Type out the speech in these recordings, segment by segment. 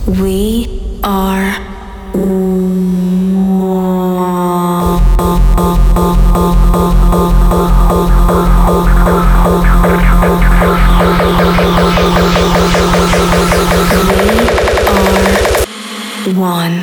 We are one.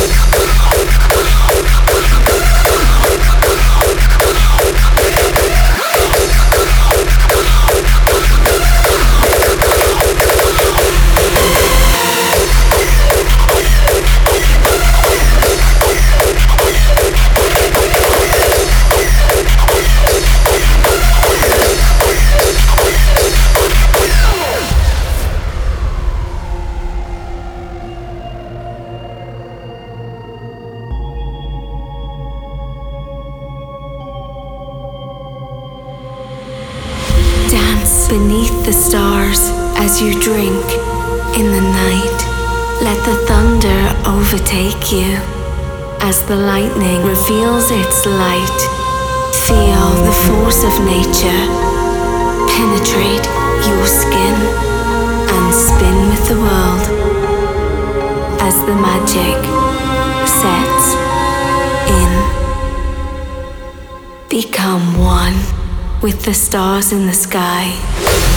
Beneath the stars as you drink in the night. Let the thunder overtake you as the lightning reveals its light. Feel the force of nature penetrate your skin and spin with the world as the magic sets in. Become one with the stars in the sky.